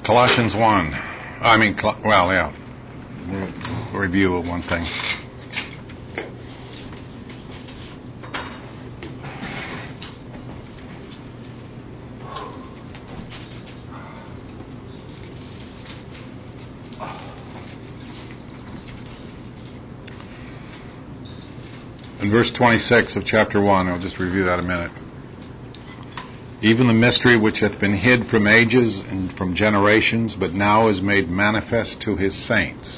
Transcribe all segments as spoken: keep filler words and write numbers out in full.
Colossians one. I mean, well, yeah. We'll review of one thing. In verse twenty-six of chapter one, I'll just review that a minute. Even the mystery which hath been hid from ages and from generations, but now is made manifest to his saints,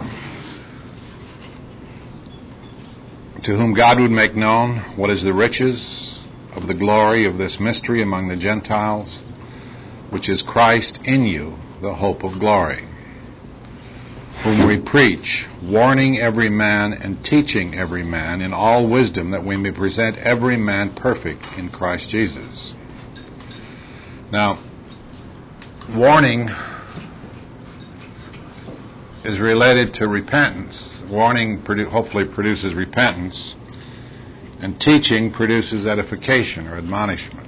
to whom God would make known what is the riches of the glory of this mystery among the Gentiles, which is Christ in you, the hope of glory, whom we preach, warning every man and teaching every man in all wisdom, that we may present every man perfect in Christ Jesus. Now, warning is related to repentance. Warning produ- hopefully produces repentance, and teaching produces edification or admonishment.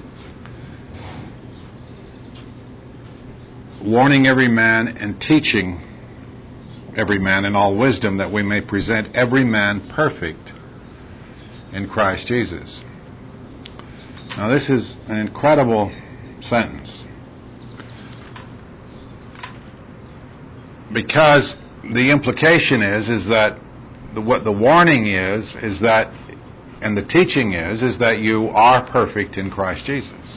Warning every man and teaching every man in all wisdom, that we may present every man perfect in Christ Jesus. Now, this is an incredible sentence, because the implication is is that the, what the warning is is that, and the teaching is is that you are perfect in Christ Jesus.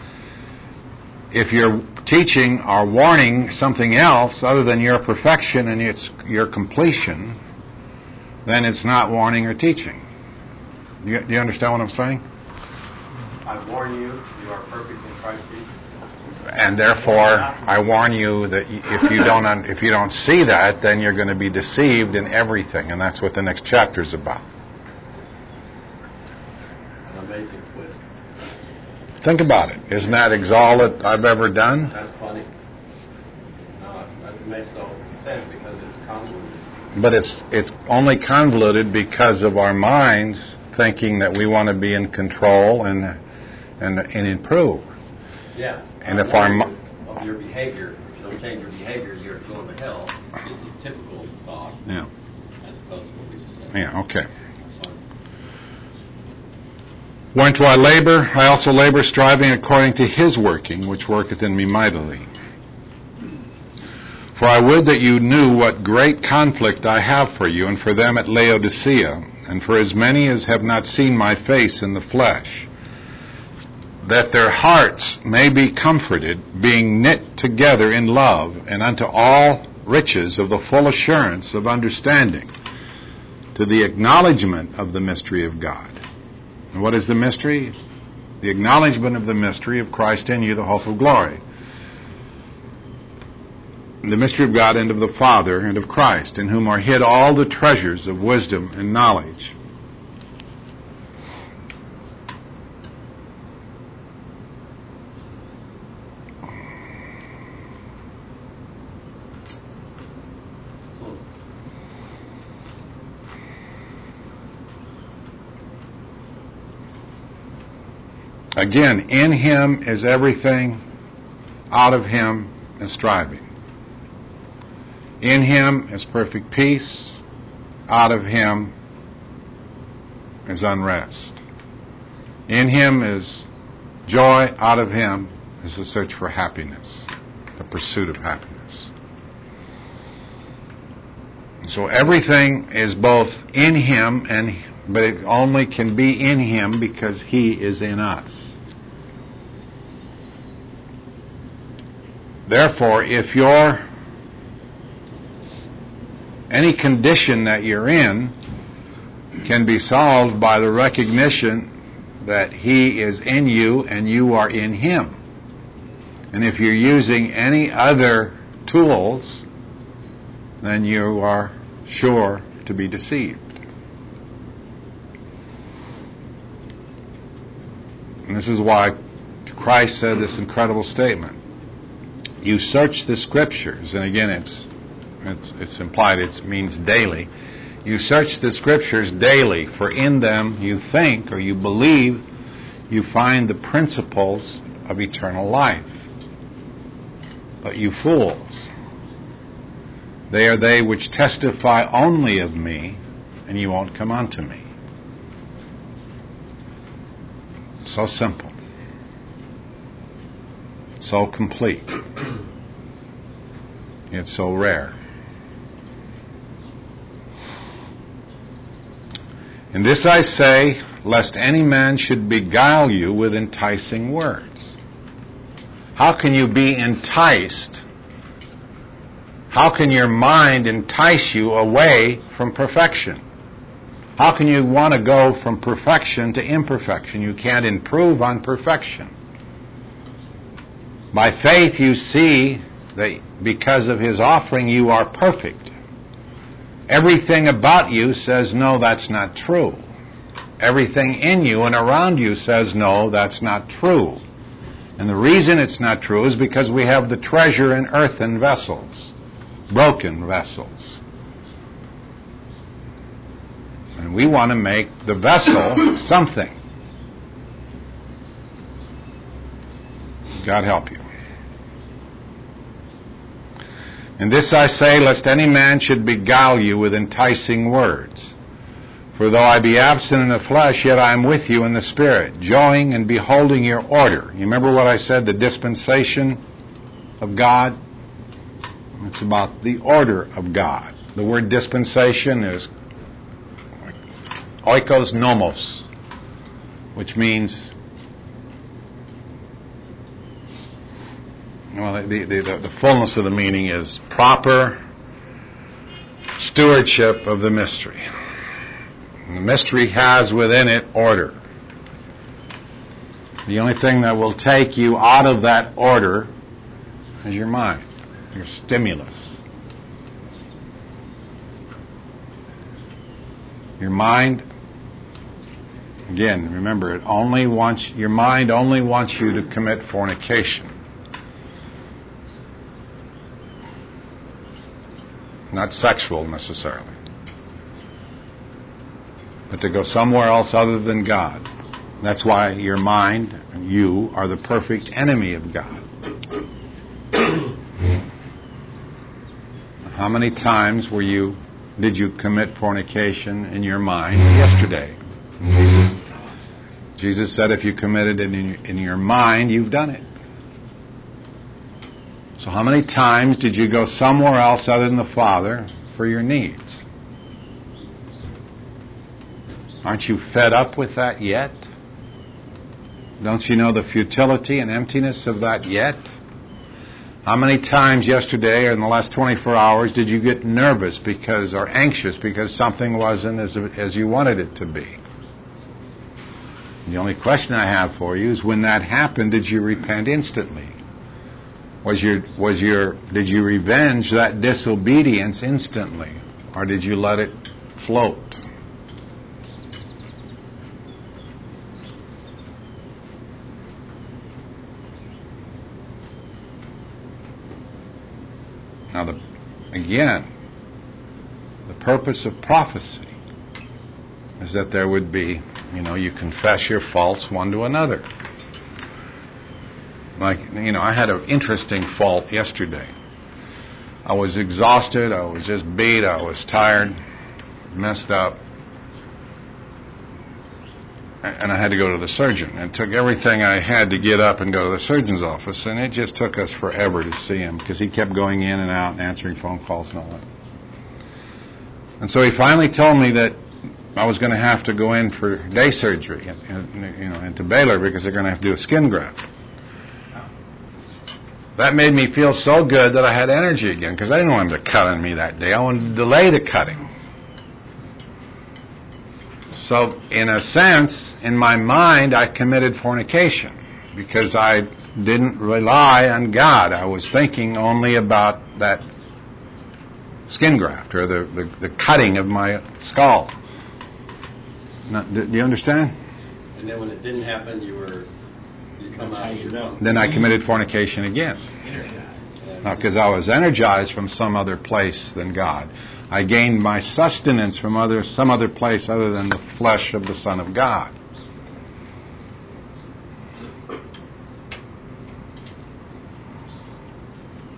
If you're teaching or warning something else other than your perfection and it's your completion, then it's not warning or teaching. Do you, do you understand what I'm saying? I warn you, you are perfect in Christ Jesus. And therefore, I warn you that if you don't if you don't see that, then you're going to be deceived in everything, and that's what the next chapter is about. An amazing twist. Think about it. Isn't that all that I've ever done? That's funny. No, that makes no sense because it's convoluted. But it's it's only convoluted because of our minds thinking that we want to be in control and and and improve. Yeah. And if our of your behavior, if you don't change your behavior, you're going to hell. It's a typical thought. Yeah. As opposed to what we just said. Yeah. Okay. Whereunto I labor, I also labor, striving according to His working, which worketh in me mightily. For I would that you knew what great conflict I have for you, and for them at Laodicea, and for as many as have not seen my face in the flesh, that their hearts may be comforted, being knit together in love, and unto all riches of the full assurance of understanding, to the acknowledgement of the mystery of God. And what is the mystery? The acknowledgement of the mystery of Christ in you, the hope of glory. The mystery of God and of the Father and of Christ, in whom are hid all the treasures of wisdom and knowledge. Again, in Him is everything, out of Him is striving. In Him is perfect peace, out of Him is unrest. In Him is joy, out of Him is the search for happiness, the pursuit of happiness. So everything is both in Him, and but it only can be in Him because He is in us. Therefore, if you're any condition that you're in can be solved by the recognition that He is in you and you are in Him. And if you're using any other tools, then you are sure to be deceived. And this is why Christ said this incredible statement. You search the Scriptures, and again it's it's, it's implied it means daily. You search the Scriptures daily, for in them you think or you believe you find the principles of eternal life. But you fools, they are they which testify only of me, and you won't come unto me. So simple. So complete. It's so rare. And this I say, lest any man should beguile you with enticing words. How can you be enticed? How can your mind entice you away from perfection? How can you want to go from perfection to imperfection? You can't improve on perfection. By faith you see that because of His offering you are perfect. Everything about you says, no, that's not true. Everything in you and around you says, no, that's not true. And the reason it's not true is because we have the treasure in earthen vessels, broken vessels. And we want to make the vessel something. God help you. And this I say, lest any man should beguile you with enticing words. For though I be absent in the flesh, yet I am with you in the Spirit, joying and beholding your order. You remember what I said, the dispensation of God? It's about the order of God. The word dispensation is oikos nomos, which means, well, the, the, the, the fullness of the meaning is proper stewardship of the mystery. And the mystery has within it order. The only thing that will take you out of that order is your mind, your stimulus. Your mind, again, remember, it only wants your mind only wants you to commit fornication. Not sexual necessarily, but to go somewhere else other than God. That's why your mind and you are the perfect enemy of God. How many times were you did you commit fornication in your mind yesterday? Jesus, Jesus said if you committed it in, in your mind, you've done it. So how many times did you go somewhere else other than the Father for your needs? Aren't you fed up with that yet? Don't you know the futility and emptiness of that yet? How many times yesterday or in the last twenty-four hours did you get nervous because or anxious because something wasn't as, as you wanted it to be? And the only question I have for you is when that happened, did you repent instantly? Was your was your did you revenge that disobedience instantly, or did you let it float? Now, the, again, the purpose of prophecy is that there would be, you know, you confess your faults one to another. Like, you know, I had an interesting fault yesterday. I was exhausted. I was just beat. I was tired, messed up. And I had to go to the surgeon. It took everything I had to get up and go to the surgeon's office. And it just took us forever to see him because he kept going in and out and answering phone calls and all that. And so he finally told me that I was going to have to go in for day surgery, you know, into Baylor because they're going to have to do a skin graft. That made me feel so good that I had energy again because I didn't want him to cut on me that day. I wanted to delay the cutting. So, in a sense, in my mind, I committed fornication because I didn't rely on God. I was thinking only about that skin graft or the, the, the cutting of my skull. Now, do you understand? And then when it didn't happen, you were... Come out, you know. Then I committed fornication again. Not because I was energized from some other place than God. I gained my sustenance from other some other place other than the flesh of the Son of God.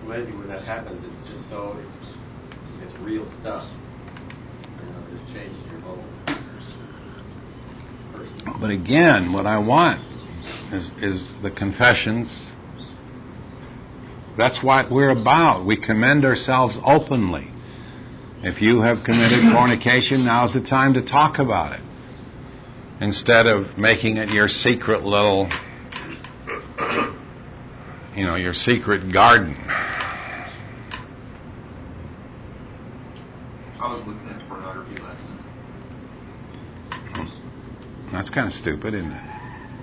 amazing when that happens. It's just so, it's, it's real stuff. You know, it just changes your whole person. But again, what I want is, is the confessions. That's what we're about. We commend ourselves openly. If you have committed fornication, now's the time to talk about it. Instead of making it your secret little, you know, your secret garden. I was looking at pornography last night. That's kind of stupid, isn't it?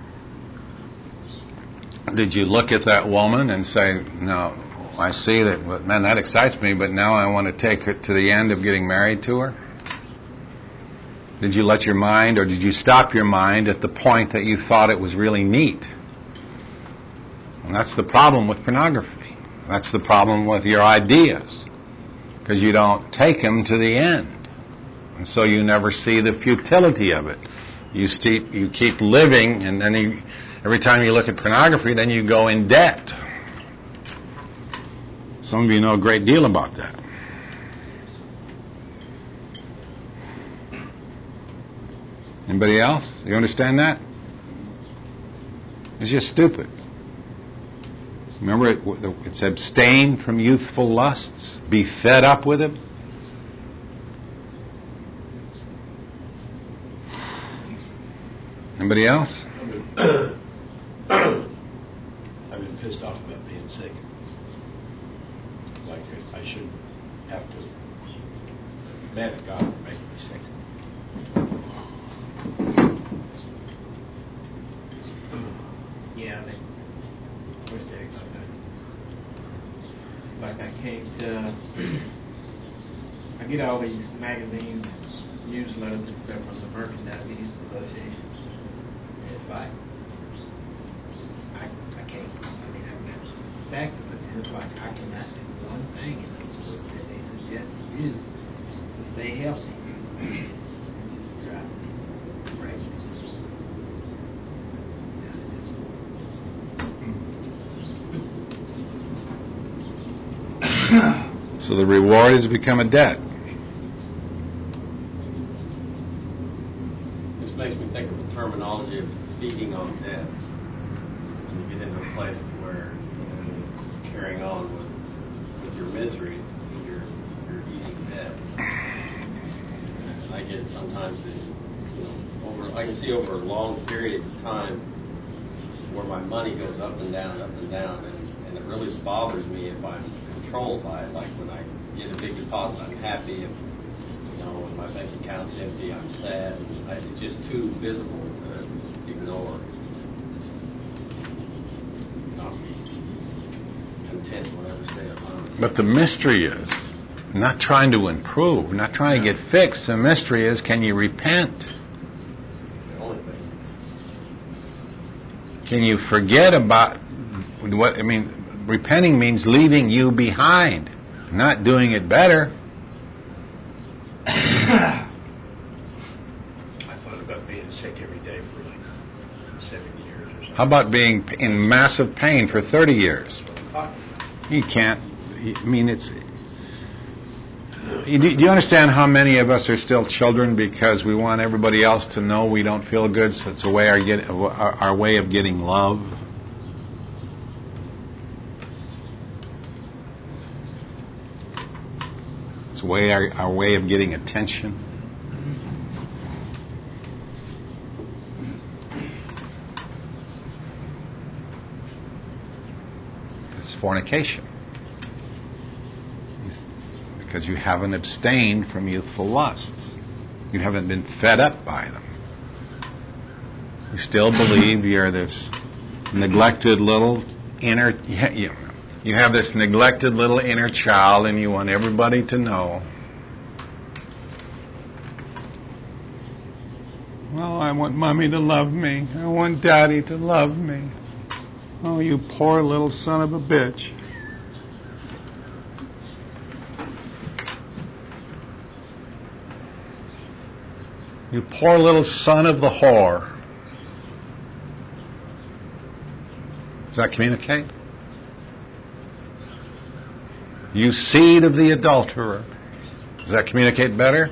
Did you look at that woman and say, no, I see that, but man, that excites me, but now I want to take her to the end of getting married to her? Did you let your mind, or did you stop your mind at the point that you thought it was really neat? And that's the problem with pornography. That's the problem with your ideas, because you don't take them to the end. And so you never see the futility of it. You, steep, you keep living, and then you, every time you look at pornography, then you go in debt. Some of you know a great deal about that. Anybody else? You understand that? It's just stupid. Remember, it, it's abstain from youthful lusts. Be fed up with it. Anybody else? I've been pissed off about being sick. Like I shouldn't have to. Man of God for making me sick. Yeah, they wish they had done that. Like I can't. Uh, I get all these magazines, newsletters, and stuff from the Merchandise Association. It's like I, I can't. I mean, I'm not back to it. It's like I cannot do one thing in those books that they suggest to use to stay healthy. It just drives me crazy. So the reward has become a debt. This makes me think of the terminology of feeding on debt. When you get into a place where you know, you're carrying on with, with your misery, you're, you're eating debt. And I get sometimes, that, you know, over I can see over a long period of time where my money goes up and down, up and down, and, and it really bothers me if I'm controlled by it. Like when I get a big deposit, I'm happy. If you know, when my bank account's empty, I'm sad. I, it's just too visible to ignore. Not be content in whatever state I'm in. But the mystery is not trying to improve, not trying to get fixed. The mystery is, can you repent? The only thing. Can you forget about what, I mean, repenting means leaving you behind, not doing it better. I thought about being sick every day for like seven years or something. How about being in massive pain for thirty years? You can't, I mean, it's, you, do you understand how many of us are still children because we want everybody else to know we don't feel good, so it's a way our, get, our, our way of getting love? It's a way our, our way of getting attention. It's fornication. Because you haven't abstained from youthful lusts. You haven't been fed up by them. You still believe you're this neglected little inner... You, you have this neglected little inner child and you want everybody to know. Well, I want Mommy to love me. I want Daddy to love me. Oh, you poor little son of a bitch. You poor little son of the whore. Does that communicate? You seed of the adulterer. Does that communicate better?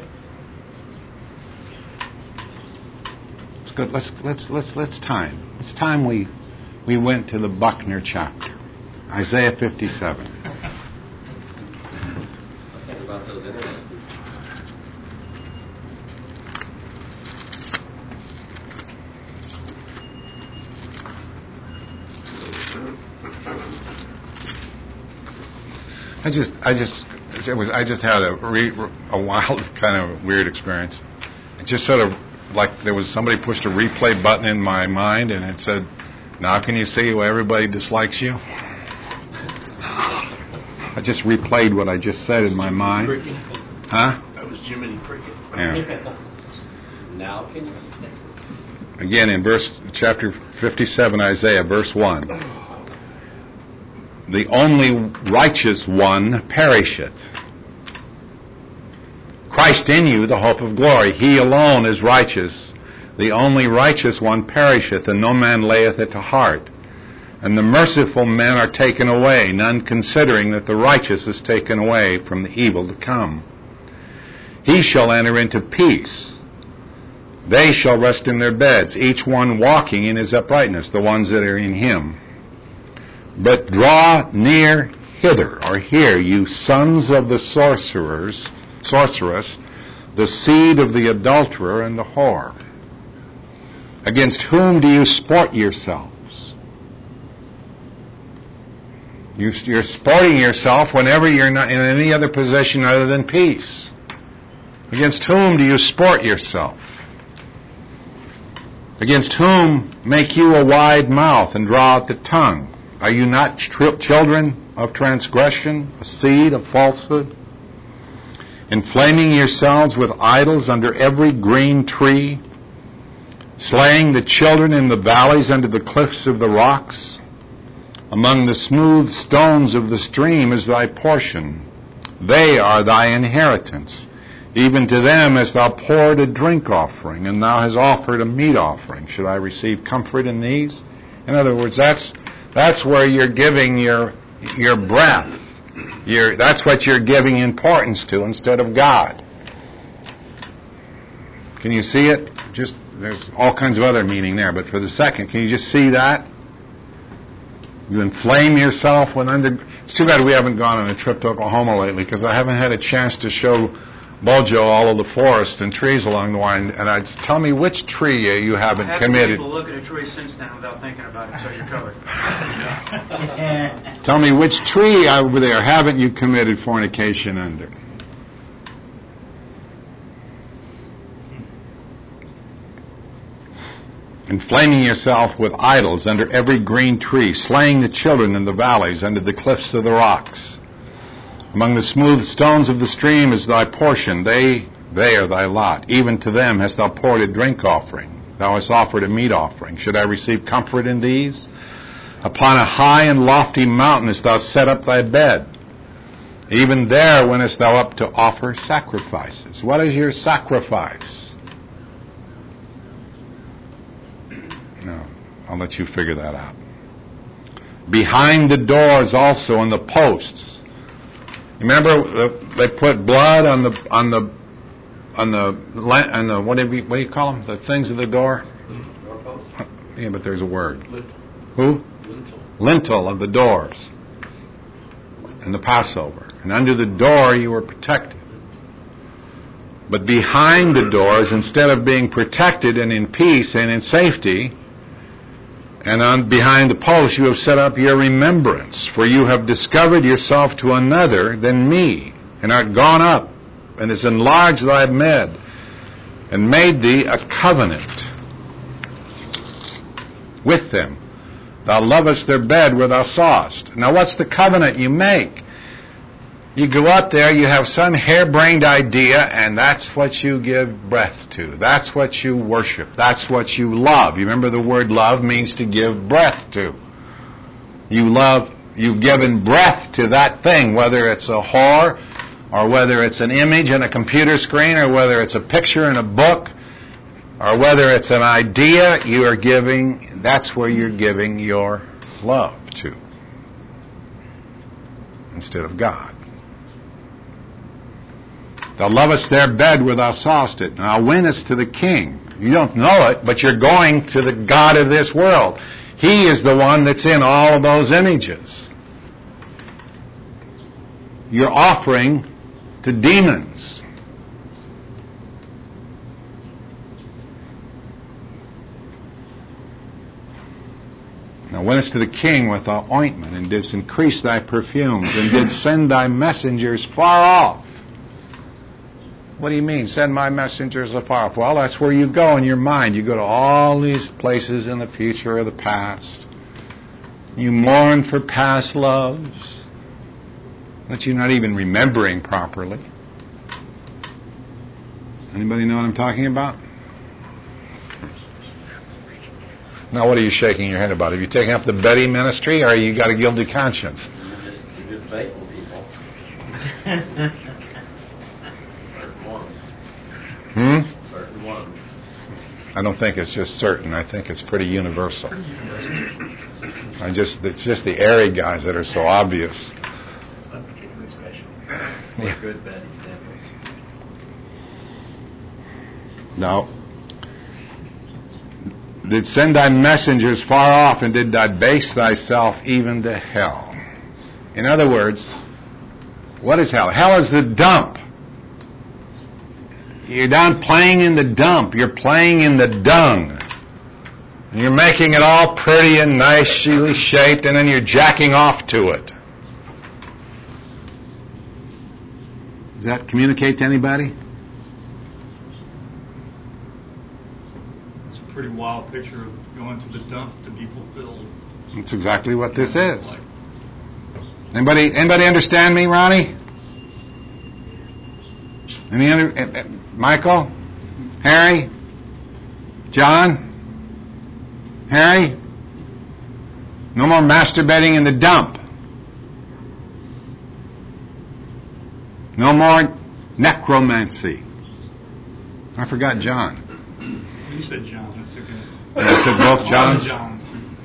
It's good. Let's let's let's let's time. It's time we we went to the Buckner chapter, Isaiah fifty-seven. Think about those internet people. I just, I just, it was, I just had a re, a wild kind of weird experience. It just sort of like there was somebody pushed a replay button in my mind, and it said, "Now can you see why everybody dislikes you?" I just replayed what I just said in my mind. Huh? That was Jiminy Cricket. Yeah. Now can you? Again, in verse chapter fifty-seven, Isaiah, verse one. The only righteous one perisheth. Christ in you, the hope of glory. He alone is righteous. The only righteous one perisheth, and no man layeth it to heart. And the merciful men are taken away, none considering that the righteous is taken away from the evil to come. He shall enter into peace. They shall rest in their beds, each one walking in his uprightness, the ones that are in him. But draw near hither, or here, you sons of the sorcerers, sorceress, the seed of the adulterer and the whore. Against whom do you sport yourselves? You, you're sporting yourself whenever you're not in any other position other than peace. Against whom do you sport yourself? Against whom make you a wide mouth and draw out the tongue? Are you not tr- children of transgression, a seed of falsehood? Inflaming yourselves with idols under every green tree, slaying the children in the valleys under the cliffs of the rocks. Among the smooth stones of the stream is thy portion. They are thy inheritance. Even to them hast thou poured a drink offering, and thou hast offered a meat offering. Should I receive comfort in these? In other words, that's that's where you're giving your your breath. You're, that's what you're giving importance to instead of God. Can you see it? Just there's all kinds of other meaning there, but for the second, can you just see that? You inflame yourself when under... It's too bad we haven't gone on a trip to Oklahoma lately, because I haven't had a chance to show Bojo all of the forest and trees along the way. And I'd tell me which tree you haven't I committed. People look at a tree since then without thinking about it, so you're covered. Tell me which tree over there haven't you committed fornication under? Inflaming yourself with idols under every green tree, slaying the children in the valleys under the cliffs of the rocks. Among the smooth stones of the stream is thy portion. They, they are thy lot. Even to them hast thou poured a drink offering. Thou hast offered a meat offering. Should I receive comfort in these? Upon a high and lofty mountain hast thou set up thy bed. Even there wentest thou up to offer sacrifices. What is your sacrifice? No, I'll let you figure that out. Behind the doors also and the posts. Remember, they put blood on the on the on the on the what do you what do you call them? The things of the door. Doorpost? Yeah, but there's a word. Lintel. Who? Lintel. Lintel of the doors. And the Passover. And under the door you were protected. But behind the doors, instead of being protected and in peace and in safety, and on behind the post you have set up your remembrance, for you have discovered yourself to another than me, and art gone up, and has enlarged thy bed, and made thee a covenant with them. Thou lovest their bed where thou sawest. Now what's the covenant you make? You go up there, you have some harebrained idea, and that's what you give breath to. That's what you worship. That's what you love. You remember the word love means to give breath to. You love, you've given breath to that thing, whether it's a whore, or whether it's an image in a computer screen, or whether it's a picture in a book, or whether it's an idea you are giving, that's where you're giving your love to, instead of God. Thou lovest their bed where thou sawest it, and thou winnest to the king. You don't know it, but you're going to the god of this world. He is the one that's in all of those images. You're offering to demons. Now wentest to the king with thy ointment, and didst increase thy perfumes, and didst send thy messengers far off. What do you mean, send my messengers afar off? Well, that's where you go in your mind. You go to all these places in the future or the past. You mourn for past loves that you're not even remembering properly. Anybody know what I'm talking about? Now, what are you shaking your head about? Have you taken up the Betty ministry, or you got a guilty conscience? You're just, you're just baiting people. Certain ones. Hmm? Certain ones. I don't think it's just certain. I think it's pretty universal. I just it's just the airy guys that are so obvious. It's not particularly special. We're good, bad examples. No. Did send thy messengers far off, and did debase thyself even to hell. In other words, what is hell? Hell is the dump. You're down playing in the dump. You're playing in the dung. And you're making it all pretty and nicely shaped, and then you're jacking off to it. Does that communicate to anybody? It's a pretty wild picture of going to the dump to be fulfilled. That's exactly what this is. Anybody, anybody understand me, Ronnie? Any other? Uh, uh, Michael? Harry? John? Harry? No more masturbating in the dump. No more necromancy. I forgot John. You said John. I took it. I took both Johns. Johns.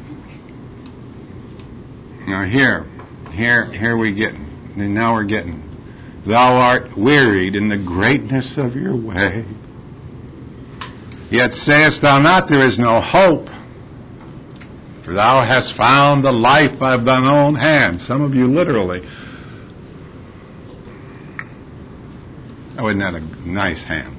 Now here, here, here we get. And now we're getting. Thou art wearied in the greatness of your way. Yet sayest thou not, there is no hope. For thou hast found the life of thine own hand. Some of you literally. Oh, isn't that a nice hand?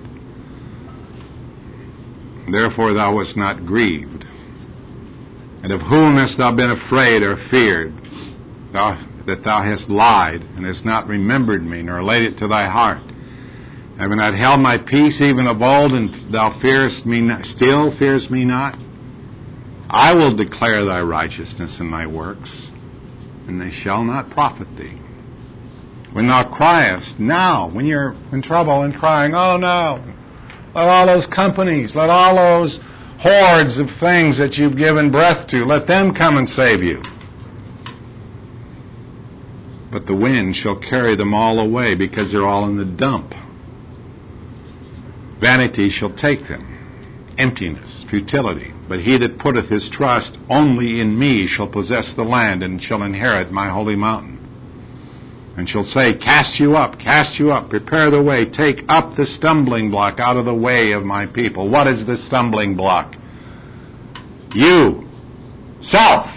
Therefore thou wast not grieved. And of whom hast thou been afraid or feared? Thou, that thou hast lied, and hast not remembered me, nor laid it to thy heart. Having not held my peace even of old, and thou fearest me not, still fearest me not? I will declare thy righteousness and thy works, and they shall not profit thee. When thou criest, now, when you're in trouble and crying, oh no, let all those companies, let all those hordes of things that you've given breath to, let them come and save you. But the wind shall carry them all away, because they're all in the dump. Vanity shall take them, emptiness, futility. But he that putteth his trust only in me shall possess the land, and shall inherit my holy mountain. And shall say, cast you up, cast you up, prepare the way, take up the stumbling block out of the way of my people. What is the stumbling block? You. Self.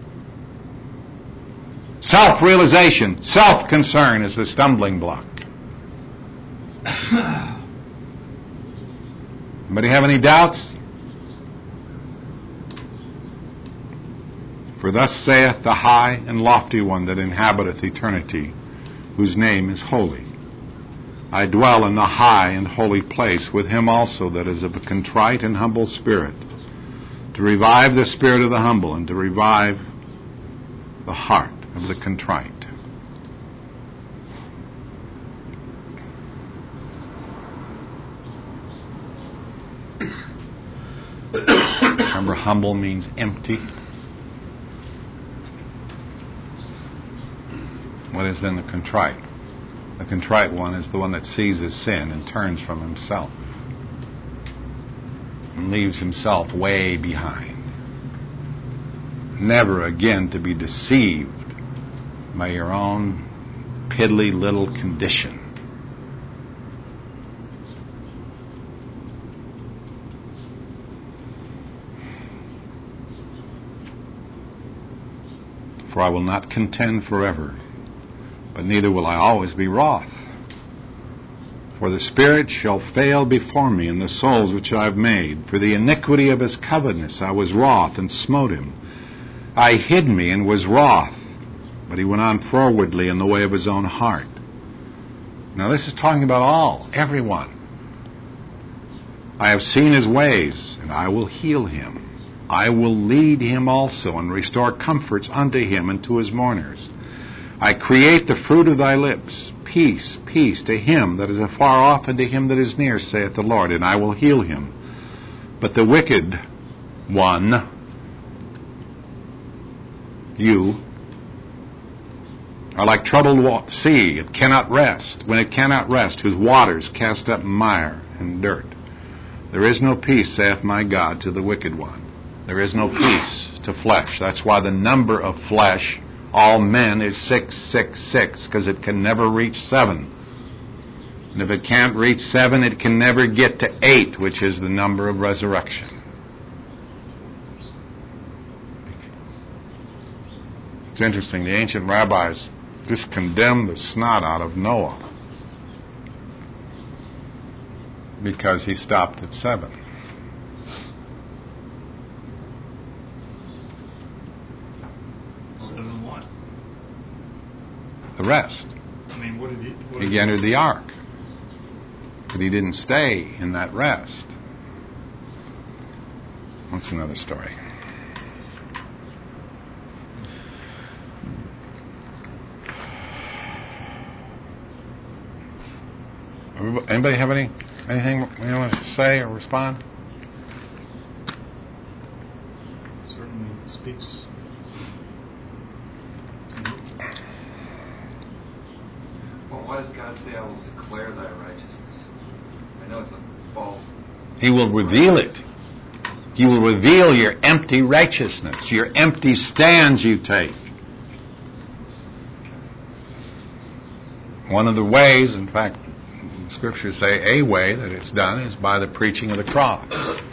Self-realization, self-concern is the stumbling block. Anybody have any doubts? For thus saith the high and lofty one that inhabiteth eternity, whose name is holy. I dwell in the high and holy place with him also that is of a contrite and humble spirit, to revive the spirit of the humble, and to revive the heart of the contrite. Remember, humble means empty. What is then the contrite? The contrite one is the one that sees his sin and turns from himself and leaves himself way behind, never again to be deceived by your own piddly little condition. For I will not contend forever, but neither will I always be wroth. For the Spirit shall fail before me in the souls which I have made. For the iniquity of his covetousness I was wroth, and smote him. I hid me, and was wroth. But he went on forwardly in the way of his own heart. Now this is talking about all, everyone. I have seen his ways, and I will heal him. I will lead him also, and restore comforts unto him and to his mourners. I create the fruit of thy lips. Peace, peace to him that is afar off, and to him that is near, saith the Lord, and I will heal him. But the wicked one, you, are like troubled sea. It cannot rest. When it cannot rest, whose waters cast up mire and dirt. There is no peace, saith my God, to the wicked one. There is no peace to flesh. That's why the number of flesh, all men, is six six six, because it can never reach seven. And if it can't reach seven, it can never get to eight, which is the number of resurrection. It's interesting, the ancient rabbis just condemned the snot out of Noah because he stopped at seven. Seven what? The rest. I mean, what did he... What He did entered the ark. But he didn't stay in that rest. That's another story. Anybody have any anything you want to say or respond? certainly speaks. Well, why does God say, I will declare thy righteousness? I know it's a false... He will reveal it. He will reveal your empty righteousness, your empty stands you take. One of the ways, in fact, Scriptures say a way that it's done is by the preaching of the cross.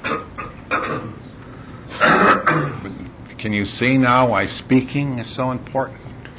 But can you see now why speaking is so important?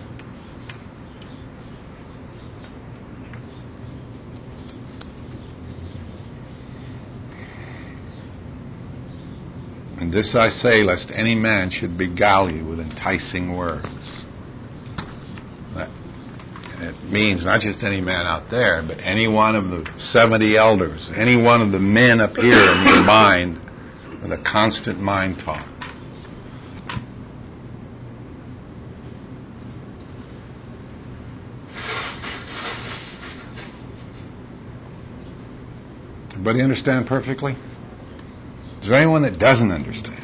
And this I say, lest any man should beguile you with enticing words. That, and it means not just any man out there, but any one of the seventy elders, any one of the men up here in your mind with a constant mind talk. Everybody understand perfectly? Is there anyone that doesn't understand?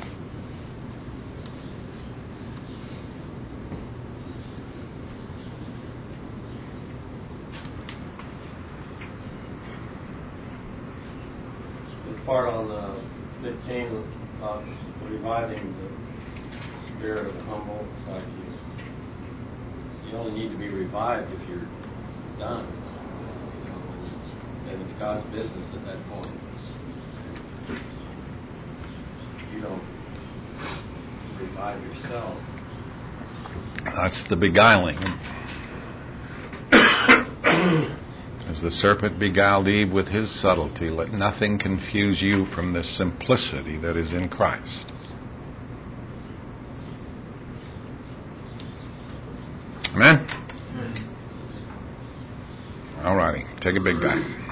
This part on uh, fifteen about reviving the spirit of the humble, it's like you, you only need to be revived if you're done. You know, and it's, and it's God's business at that point. You don't revive yourself. That's the beguiling. As the serpent beguiled Eve with his subtlety, let nothing confuse you from the simplicity that is in Christ. Amen? All righty. Take a big bath.